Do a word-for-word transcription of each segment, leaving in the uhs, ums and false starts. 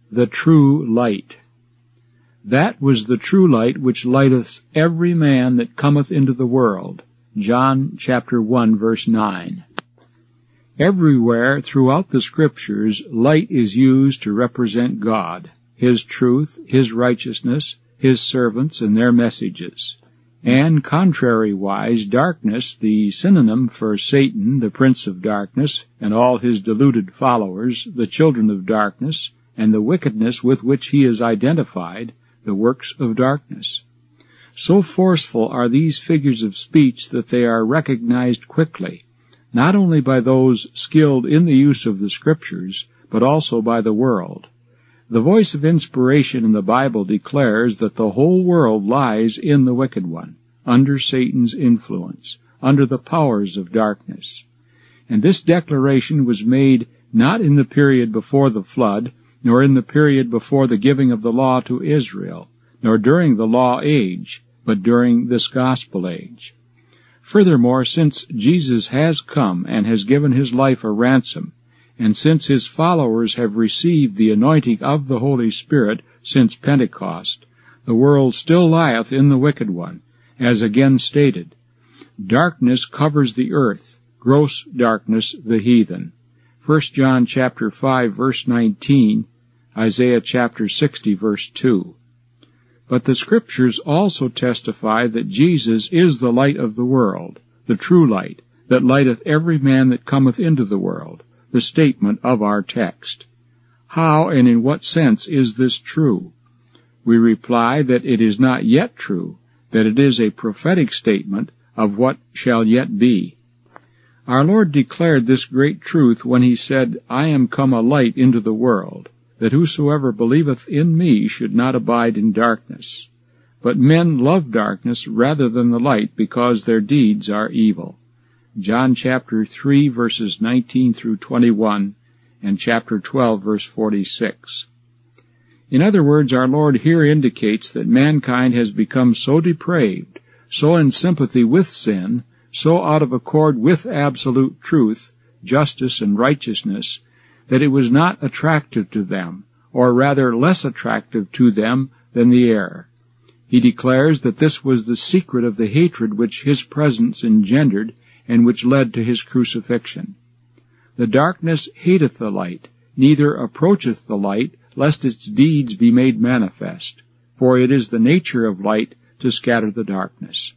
the true light. That was the true light which lighteth every man that cometh into the world. John chapter one, verse nine. Everywhere throughout the Scriptures, light is used to represent God, His truth, His righteousness, His servants, and their messages. And contrariwise, darkness, the synonym for Satan, the prince of darkness, and all his deluded followers, the children of darkness, and the wickedness with which he is identified, the works of darkness. So forceful are these figures of speech that they are recognized quickly, not only by those skilled in the use of the Scriptures, but also by the world. The voice of inspiration in the Bible declares that the whole world lies in the wicked one, under Satan's influence, under the powers of darkness. And this declaration was made not in the period before the flood, nor in the period before the giving of the law to Israel, nor during the law age, but during this gospel age. Furthermore, since Jesus has come and has given his life a ransom, and since his followers have received the anointing of the Holy Spirit since Pentecost, the world still lieth in the wicked one, as again stated. Darkness covers the earth, gross darkness the heathen. First John chapter five, verse nineteen, Isaiah chapter sixty, verse two. But the Scriptures also testify that Jesus is the light of the world, the true light, that lighteth every man that cometh into the world, the statement of our text. How and in what sense is this true? We reply that it is not yet true, that it is a prophetic statement of what shall yet be. Our Lord declared this great truth when he said, I am come a light into the world, that whosoever believeth in me should not abide in darkness. But men love darkness rather than the light, because their deeds are evil. John chapter three, verses nineteen through twenty-one, and chapter twelve, verse forty-six. In other words, our Lord here indicates that mankind has become so depraved, so in sympathy with sin, so out of accord with absolute truth, justice, and righteousness, that it was not attractive to them, or rather less attractive to them than the air. He declares that this was the secret of the hatred which his presence engendered, and which led to his crucifixion. The darkness hateth the light, neither approacheth the light, lest its deeds be made manifest, for it is the nature of light to scatter the darkness.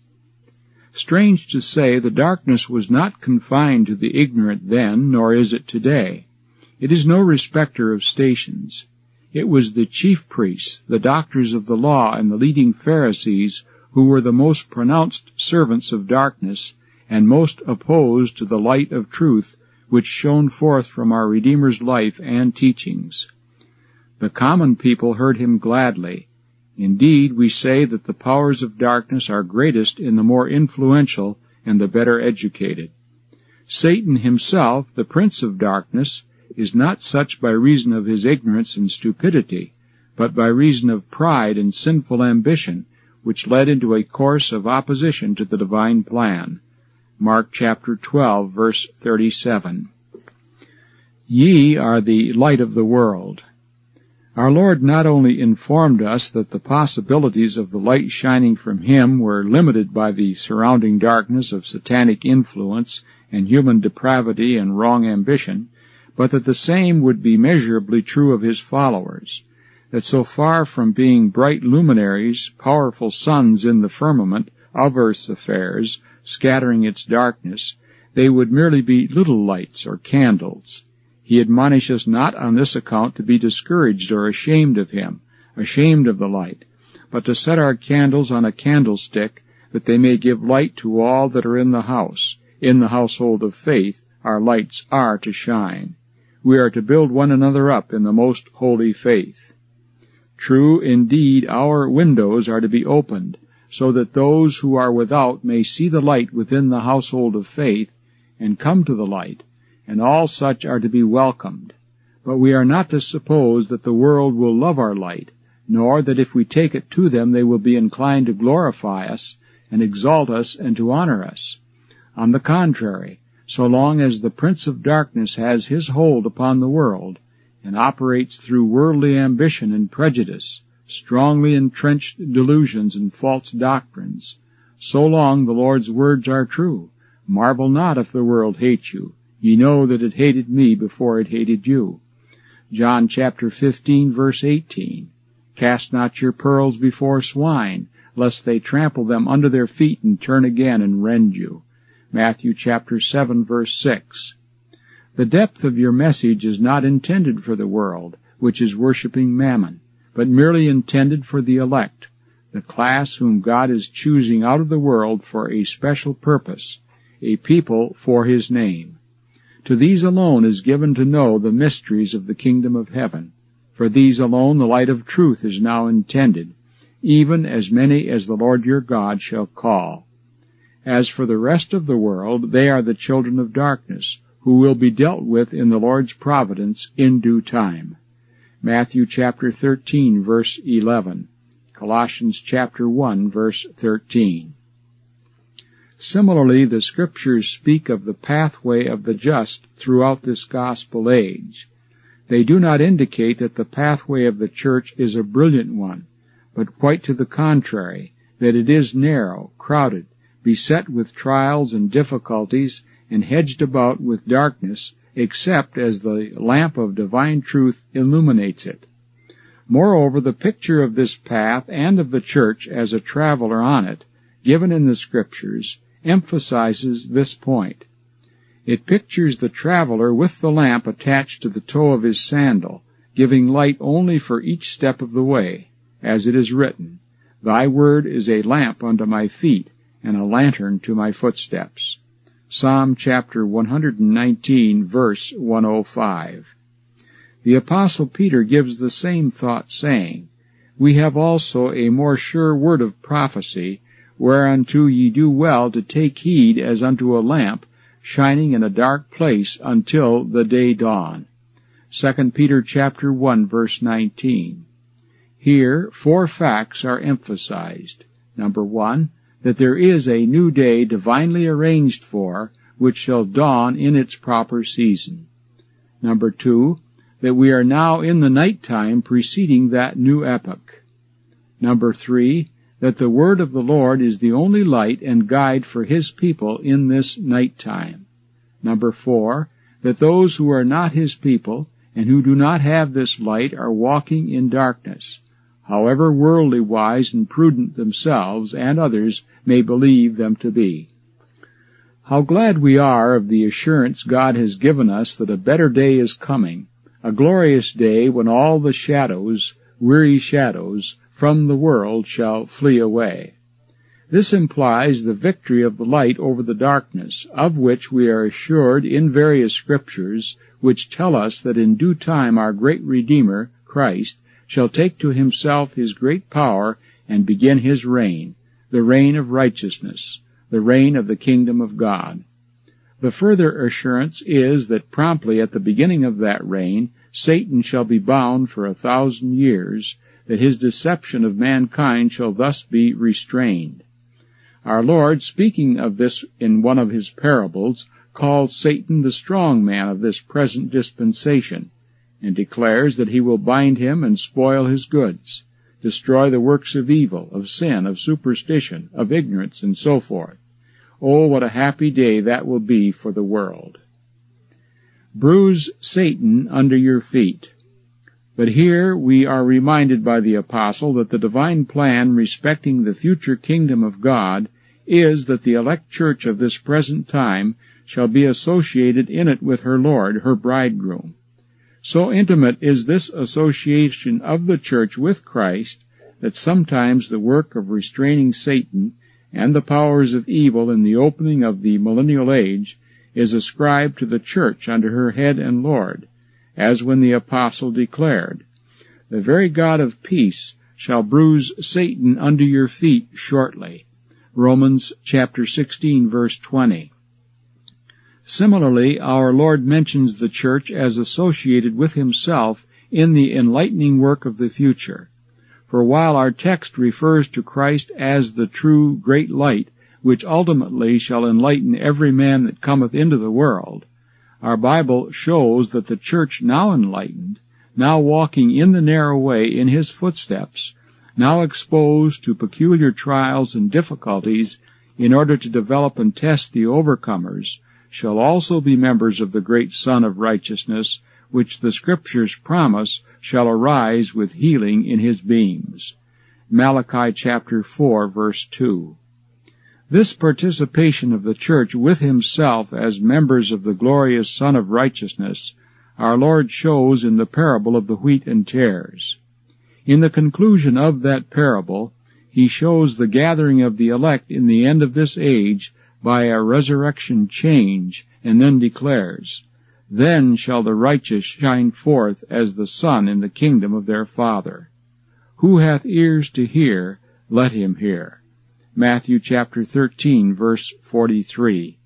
Strange to say, the darkness was not confined to the ignorant then, nor is it today. It is no respecter of stations. It was the chief priests, the doctors of the law, and the leading Pharisees who were the most pronounced servants of darkness, and most opposed to the light of truth which shone forth from our Redeemer's life and teachings. The common people heard him gladly. Indeed, we say that the powers of darkness are greatest in the more influential and the better educated. Satan himself, the prince of darkness, is not such by reason of his ignorance and stupidity, but by reason of pride and sinful ambition, which led into a course of opposition to the divine plan. Mark chapter twelve, verse thirty-seven. Ye are the light of the world. Our Lord not only informed us that the possibilities of the light shining from Him were limited by the surrounding darkness of satanic influence and human depravity and wrong ambition, but that the same would be measurably true of His followers, that so far from being bright luminaries, powerful suns in the firmament of earth's affairs, scattering its darkness, they would merely be little lights or candles. He admonishes not on this account to be discouraged or ashamed of Him, ashamed of the light, but to set our candles on a candlestick, that they may give light to all that are in the house. In the household of faith, our lights are to shine. We are to build one another up in the most holy faith. True, indeed, our windows are to be opened, so that those who are without may see the light within the household of faith, and come to the light, and all such are to be welcomed. But we are not to suppose that the world will love our light, nor that if we take it to them they will be inclined to glorify us, and exalt us, and to honor us. On the contrary, so long as the prince of darkness has his hold upon the world, and operates through worldly ambition and prejudice, strongly entrenched delusions and false doctrines, so long the Lord's words are true. Marvel not if the world hate you. Ye know that it hated me before it hated you. John chapter fifteen, verse eighteen. Cast not your pearls before swine, lest they trample them under their feet and turn again and rend you. Matthew chapter seven, verse six. The depth of your message is not intended for the world, which is worshiping mammon, but merely intended for the elect, the class whom God is choosing out of the world for a special purpose, a people for His name. To these alone is given to know the mysteries of the kingdom of heaven. For these alone the light of truth is now intended, even as many as the Lord your God shall call. As for the rest of the world, they are the children of darkness, who will be dealt with in the Lord's providence in due time. Matthew chapter thirteen, verse eleven. Colossians chapter one, verse thirteen. Similarly, the Scriptures speak of the pathway of the just throughout this gospel age. They do not indicate that the pathway of the church is a brilliant one, but quite to the contrary, that it is narrow, crowded, beset with trials and difficulties, and hedged about with darkness, except as the lamp of divine truth illuminates it. Moreover, the picture of this path and of the church as a traveler on it, given in the Scriptures, emphasizes this point. It pictures the traveler with the lamp attached to the toe of his sandal, giving light only for each step of the way, as it is written, Thy word is a lamp unto my feet, and a lantern to my footsteps. Psalm chapter one hundred nineteen, verse one oh five. The Apostle Peter gives the same thought, saying, We have also a more sure word of prophecy, whereunto ye do well to take heed as unto a lamp, shining in a dark place until the day dawn. Second Peter chapter one, verse nineteen. Here, four facts are emphasized. Number one, that there is a new day divinely arranged for, which shall dawn in its proper season. Number two, that we are now in the night time preceding that new epoch. Number three, that the word of the Lord is the only light and guide for His people in this night time. Number four, that those who are not His people and who do not have this light are walking in darkness, however worldly wise and prudent themselves and others may believe them to be. How glad we are of the assurance God has given us that a better day is coming, a glorious day when all the shadows, weary shadows, from the world shall flee away. This implies the victory of the light over the darkness, of which we are assured in various Scriptures, which tell us that in due time our great Redeemer, Christ, shall take to Himself His great power and begin His reign, the reign of righteousness, the reign of the kingdom of God. The further assurance is that promptly at the beginning of that reign, Satan shall be bound for a thousand years, that his deception of mankind shall thus be restrained. Our Lord, speaking of this in one of His parables, called Satan the strong man of this present dispensation, and declares that he will bind him and spoil his goods, destroy the works of evil, of sin, of superstition, of ignorance, and so forth. Oh, what a happy day that will be for the world. Bruise Satan under your feet. But here we are reminded by the Apostle that the divine plan respecting the future kingdom of God is that the elect church of this present time shall be associated in it with her Lord, her bridegroom. So intimate is this association of the church with Christ that sometimes the work of restraining Satan and the powers of evil in the opening of the millennial age is ascribed to the church under her head and Lord, as when the Apostle declared, The very God of peace shall bruise Satan under your feet shortly. Romans chapter sixteen, verse twenty. Similarly, our Lord mentions the church as associated with Himself in the enlightening work of the future. For while our text refers to Christ as the true great light, which ultimately shall enlighten every man that cometh into the world, our Bible shows that the church now enlightened now walking in the narrow way in his footsteps, now exposed to peculiar trials and difficulties in order to develop and test the overcomers, shall also be members of the great Sun of Righteousness, which the Scriptures promise shall arise with healing in his beams. Malachi chapter four, verse two. This participation of the church with himself as members of the glorious Sun of Righteousness our Lord shows in the parable of the wheat and tares. In the conclusion of that parable, he shows the gathering of the elect in the end of this age by a resurrection change, and then declares, "Then shall the righteous shine forth as the sun in the kingdom of their Father. Who hath ears to hear, let him hear." Matthew chapter thirteen, verse forty-three.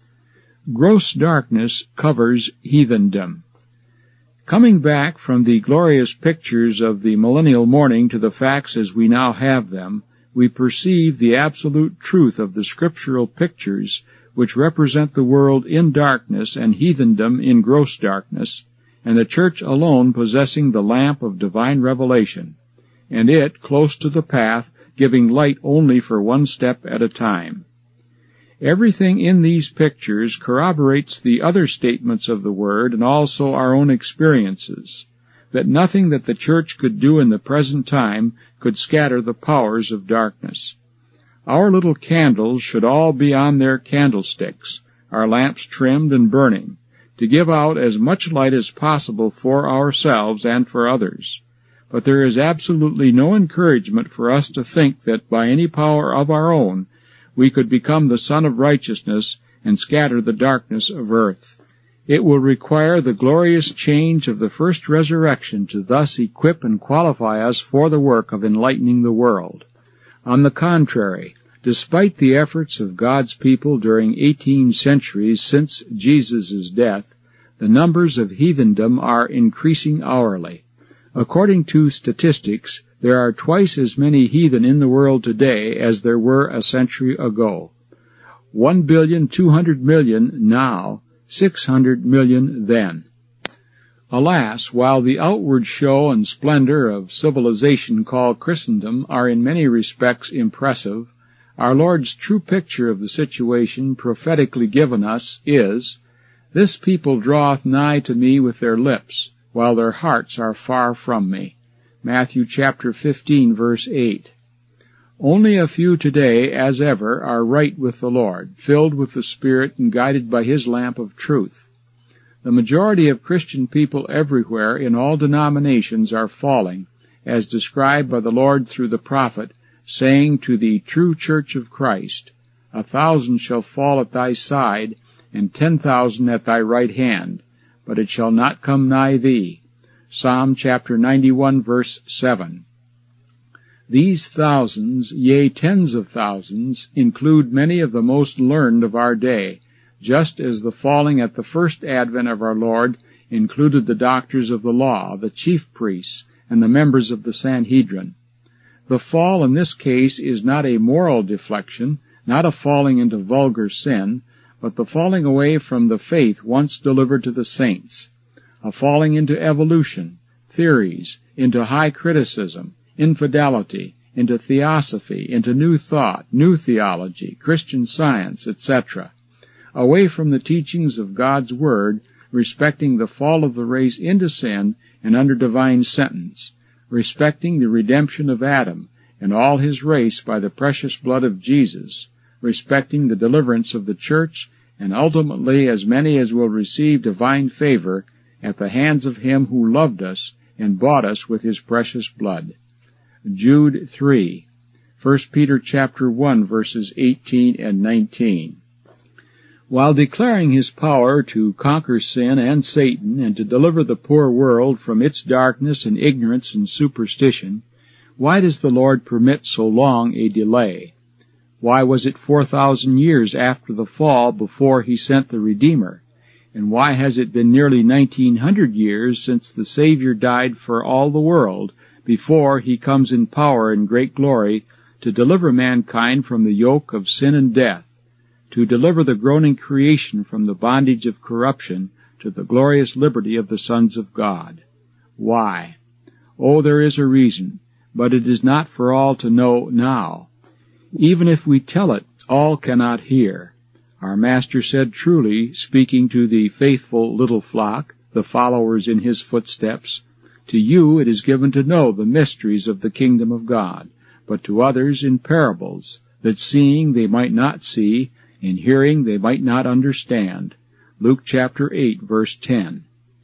Gross darkness covers heathendom. Coming back from the glorious pictures of the millennial morning to the facts as we now have them, we perceive the absolute truth of the scriptural pictures which represent the world in darkness and heathendom in gross darkness, and the church alone possessing the lamp of divine revelation, and it close to the path, giving light only for one step at a time. Everything in these pictures corroborates the other statements of the Word and also our own experiences, that nothing that the church could do in the present time could scatter the powers of darkness. Our little candles should all be on their candlesticks, our lamps trimmed and burning, to give out as much light as possible for ourselves and for others. But there is absolutely no encouragement for us to think that by any power of our own we could become the Sun of Righteousness and scatter the darkness of earth. It will require the glorious change of the first resurrection to thus equip and qualify us for the work of enlightening the world. On the contrary, despite the efforts of God's people during eighteen centuries since Jesus' death, the numbers of heathendom are increasing hourly. According to statistics, there are twice as many heathen in the world today as there were a century ago. One billion two hundred million now, six hundred million then. Alas, while the outward show and splendor of civilization called Christendom are in many respects impressive, our Lord's true picture of the situation prophetically given us is, "This people draweth nigh to me with their lips, while their hearts are far from me." Matthew chapter fifteen, verse eight. Only a few today, as ever, are right with the Lord, filled with the Spirit and guided by His lamp of truth. The majority of Christian people everywhere in all denominations are falling, as described by the Lord through the prophet, saying to the true church of Christ, "A thousand shall fall at thy side, and ten thousand at thy right hand, but it shall not come nigh thee." Psalm chapter ninety-one, verse seven. These thousands, yea, tens of thousands, include many of the most learned of our day, just as the falling at the first advent of our Lord included the doctors of the law, the chief priests, and the members of the Sanhedrin. The fall in this case is not a moral deflection, not a falling into vulgar sin, but the falling away from the faith once delivered to the saints, a falling into evolution, theories, into high criticism, infidelity, into theosophy, into new thought, new theology, Christian Science, et cetera, away from the teachings of God's Word respecting the fall of the race into sin and under divine sentence, respecting the redemption of Adam and all his race by the precious blood of Jesus, respecting the deliverance of the church, and ultimately as many as will receive divine favor at the hands of Him who loved us and bought us with His precious blood. Jude three, First Peter chapter one, verses eighteen and nineteen. While declaring His power to conquer sin and Satan and to deliver the poor world from its darkness and ignorance and superstition, why does the Lord permit so long a delay? Why was it four thousand years after the fall before He sent the Redeemer? And why has it been nearly nineteen hundred years since the Savior died for all the world before He comes in power and great glory to deliver mankind from the yoke of sin and death, to deliver the groaning creation from the bondage of corruption to the glorious liberty of the sons of God? Why? Oh, there is a reason, but it is not for all to know now. Even if we tell it, all cannot hear. Our Master said truly, speaking to the faithful little flock, the followers in his footsteps, "To you it is given to know the mysteries of the kingdom of God, but to others in parables, that seeing they might not see, and hearing they might not understand." Luke chapter eight, verse ten.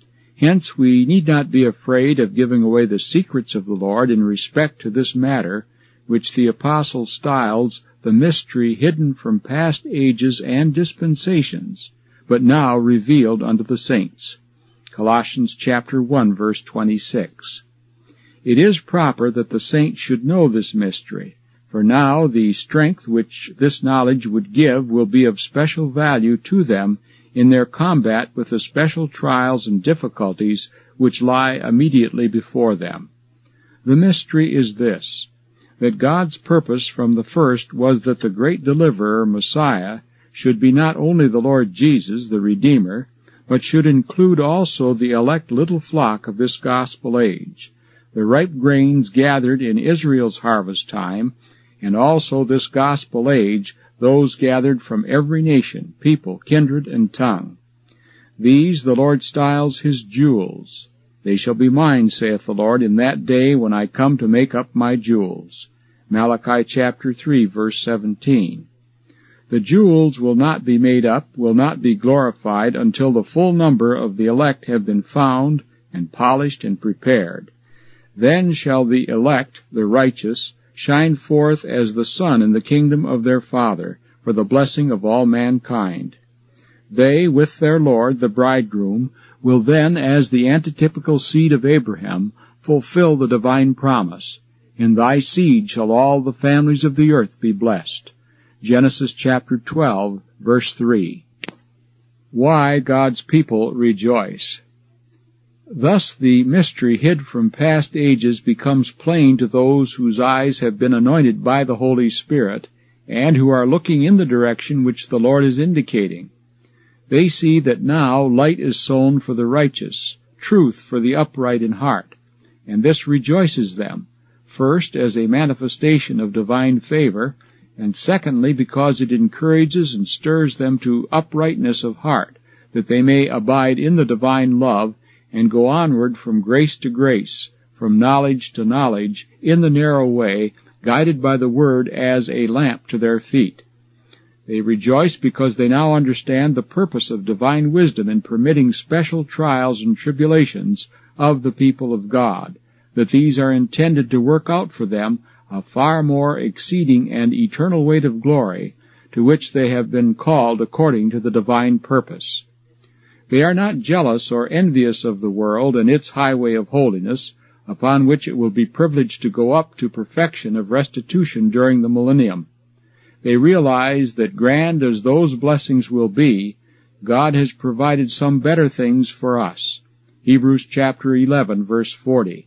Hence we need not be afraid of giving away the secrets of the Lord in respect to this matter, which the apostle styles the mystery hidden from past ages and dispensations, but now revealed unto the saints. Colossians chapter one, verse twenty-six. It is proper that the saints should know this mystery, for now the strength which this knowledge would give will be of special value to them in their combat with the special trials and difficulties which lie immediately before them. The mystery is this, that God's purpose from the first was that the great deliverer, Messiah, should be not only the Lord Jesus, the Redeemer, but should include also the elect little flock of this gospel age, the ripe grains gathered in Israel's harvest time, and also this gospel age, those gathered from every nation, people, kindred, and tongue. These the Lord styles his jewels. They shall be mine, saith the Lord, in that day when I come to make up my jewels. Malachi chapter three, verse seventeen. The jewels will not be made up, will not be glorified, until the full number of the elect have been found and polished and prepared. Then shall the elect, the righteous, shine forth as the sun in the kingdom of their Father, for the blessing of all mankind. They, with their Lord, the bridegroom, will then, as the antitypical seed of Abraham, fulfill the divine promise, "In thy seed shall all the families of the earth be blessed." Genesis chapter twelve, verse three. Why God's people rejoice. Thus the mystery hid from past ages becomes plain to those whose eyes have been anointed by the Holy Spirit, and who are looking in the direction which the Lord is indicating. They see that now light is sown for the righteous, truth for the upright in heart, and this rejoices them, first as a manifestation of divine favor, and secondly because it encourages and stirs them to uprightness of heart, that they may abide in the divine love and go onward from grace to grace, from knowledge to knowledge, in the narrow way, guided by the Word as a lamp to their feet. They rejoice because they now understand the purpose of divine wisdom in permitting special trials and tribulations of the people of God, that these are intended to work out for them a far more exceeding and eternal weight of glory, to which they have been called according to the divine purpose. They are not jealous or envious of the world and its highway of holiness, upon which it will be privileged to go up to perfection of restitution during the millennium. They realize that grand as those blessings will be, God has provided some better things for us. Hebrews chapter eleven, verse forty.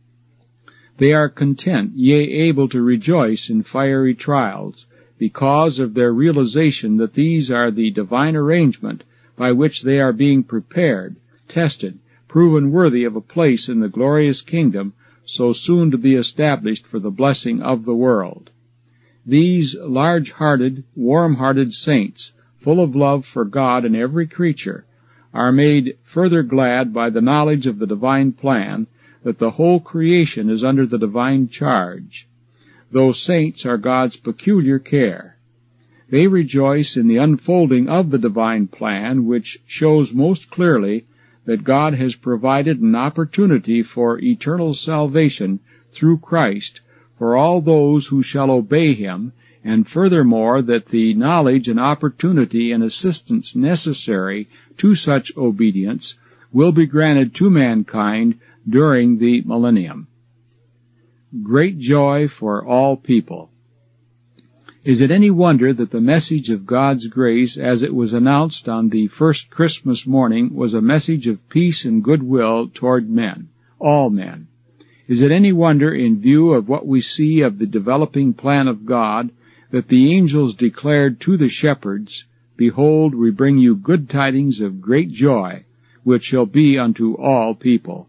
They are content, yea, able to rejoice in fiery trials, because of their realization that these are the divine arrangement by which they are being prepared, tested, proven worthy of a place in the glorious kingdom so soon to be established for the blessing of the world. These large-hearted, warm-hearted saints, full of love for God and every creature, are made further glad by the knowledge of the divine plan that the whole creation is under the divine charge. Those saints are God's peculiar care. They rejoice in the unfolding of the divine plan, which shows most clearly that God has provided an opportunity for eternal salvation through Christ for all those who shall obey Him, and furthermore that the knowledge and opportunity and assistance necessary to such obedience will be granted to mankind during the millennium. Great joy for all people. Is it any wonder that the message of God's grace, as it was announced on the first Christmas morning, was a message of peace and goodwill toward men, all men? Is it any wonder, in view of what we see of the developing plan of God, that the angels declared to the shepherds, "Behold, we bring you good tidings of great joy, which shall be unto all people.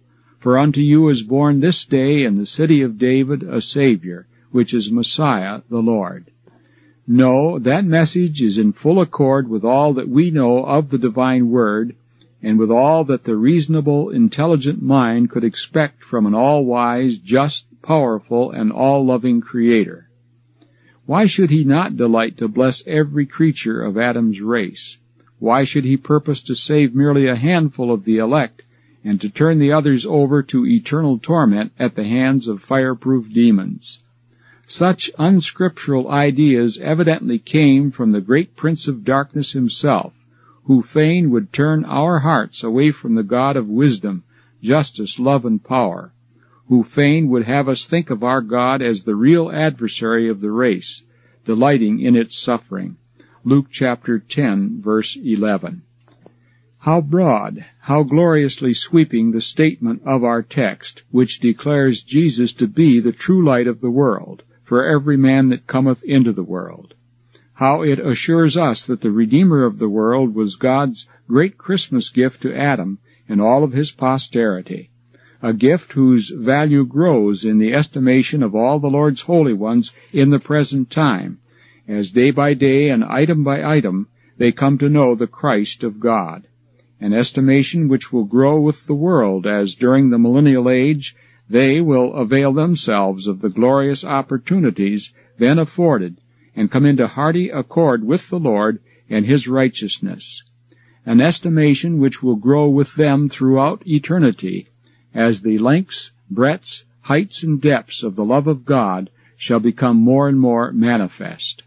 For unto you is born this day in the city of David a Savior, which is Messiah the Lord. No, that message is in full accord with all that we know of the divine Word, and with all that the reasonable, intelligent mind could expect from an all-wise, just, powerful, and all-loving Creator. Why should He not delight to bless every creature of Adam's race? Why should He purpose to save merely a handful of the elect, and to turn the others over to eternal torment at the hands of fireproof demons? Such unscriptural ideas evidently came from the great Prince of Darkness himself, who fain would turn our hearts away from the God of wisdom, justice, love, and power, who fain would have us think of our God as the real adversary of the race, delighting in its suffering. Luke chapter ten, verse eleven. How broad, how gloriously sweeping the statement of our text, which declares Jesus to be the true light of the world, for every man that cometh into the world. How it assures us that the Redeemer of the world was God's great Christmas gift to Adam and all of his posterity, a gift whose value grows in the estimation of all the Lord's holy ones in the present time, as day by day and item by item they come to know the Christ of God, an estimation which will grow with the world as during the millennial age they will avail themselves of the glorious opportunities then afforded and come into hearty accord with the Lord and His righteousness, an estimation which will grow with them throughout eternity, as the lengths, breadths, heights, and depths of the love of God shall become more and more manifest.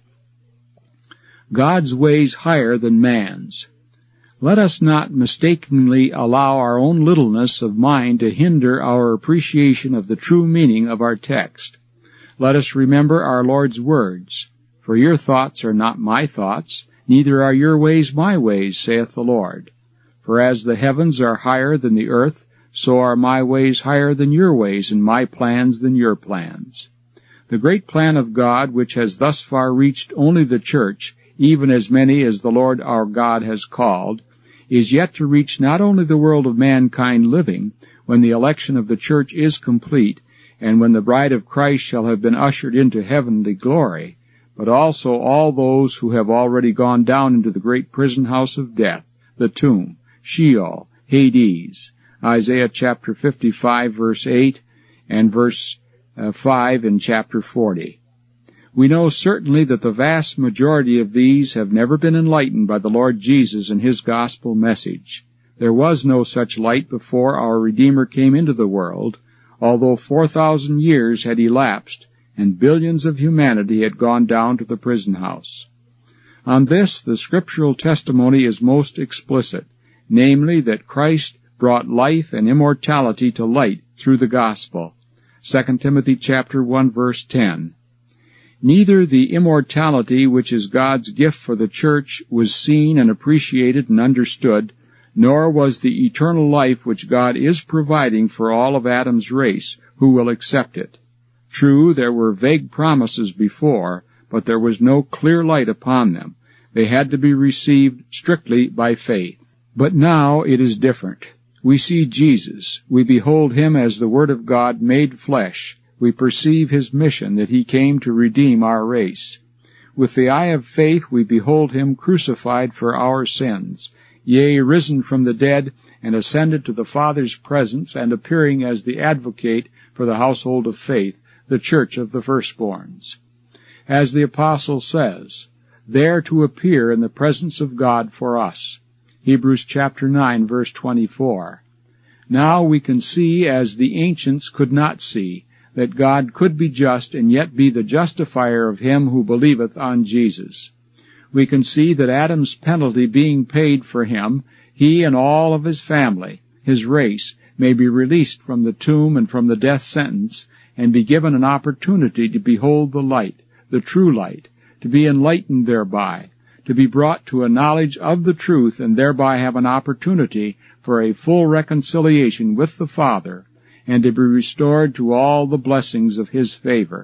God's ways higher than man's. Let us not mistakenly allow our own littleness of mind to hinder our appreciation of the true meaning of our text. Let us remember our Lord's words, "For your thoughts are not my thoughts, neither are your ways my ways, saith the Lord. For as the heavens are higher than the earth, so are my ways higher than your ways, and my plans than your plans." The great plan of God, which has thus far reached only the church, even as many as the Lord our God has called, is yet to reach not only the world of mankind living, when the election of the church is complete, and when the bride of Christ shall have been ushered into heavenly glory, but also all those who have already gone down into the great prison house of death, the tomb, Sheol, Hades, Isaiah chapter fifty-five, verse eight, and verse uh, five in chapter forty. We know certainly that the vast majority of these have never been enlightened by the Lord Jesus and His gospel message. There was no such light before our Redeemer came into the world, although four thousand years had elapsed and billions of humanity had gone down to the prison house. On this the scriptural testimony is most explicit, namely that Christ brought life and immortality to light through the gospel. Second Timothy chapter one, verse ten. Neither the immortality which is God's gift for the church was seen and appreciated and understood, nor was the eternal life which God is providing for all of Adam's race who will accept it. True, there were vague promises before, but there was no clear light upon them. They had to be received strictly by faith. But now it is different. We see Jesus. We behold Him as the Word of God made flesh. We perceive His mission, that He came to redeem our race. With the eye of faith we behold Him crucified for our sins, yea, risen from the dead, and ascended to the Father's presence, and appearing as the advocate for the household of faith, the church of the firstborns. As the apostle says, there to appear in the presence of God for us. Hebrews chapter nine, verse twenty-four. Now we can see, as the ancients could not see, that God could be just and yet be the justifier of him who believeth on Jesus. We can see that Adam's penalty being paid for him, he and all of his family, his race, may be released from the tomb and from the death sentence, and be given an opportunity to behold the light, the true light, to be enlightened thereby, to be brought to a knowledge of the truth, and thereby have an opportunity for a full reconciliation with the Father, and to be restored to all the blessings of His favor.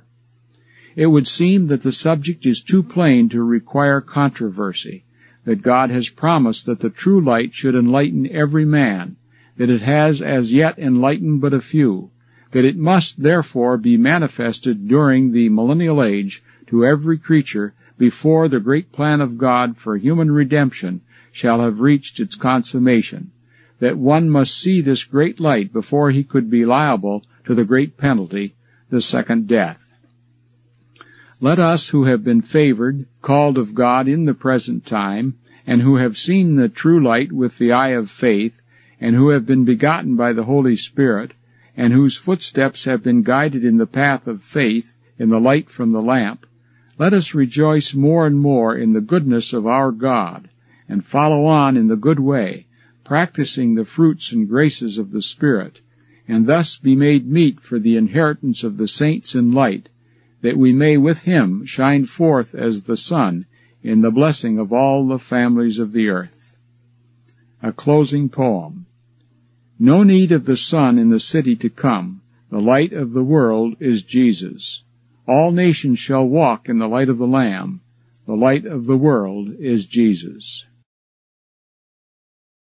It would seem that the subject is too plain to require controversy, that God has promised that the true light should enlighten every man, that it has as yet enlightened but a few, that it must therefore be manifested during the millennial age to every creature before the great plan of God for human redemption shall have reached its consummation, that one must see this great light before he could be liable to the great penalty, the second death. Let us who have been favored, called of God in the present time, and who have seen the true light with the eye of faith, and who have been begotten by the Holy Spirit, and whose footsteps have been guided in the path of faith, in the light from the lamp, let us rejoice more and more in the goodness of our God, and follow on in the good way, practicing the fruits and graces of the Spirit, and thus be made meet for the inheritance of the saints in light, that we may with him shine forth as the sun in the blessing of all the families of the earth. A closing poem. No need of the sun in the city to come. The light of the world is Jesus. All nations shall walk in the light of the Lamb. The light of the world is Jesus.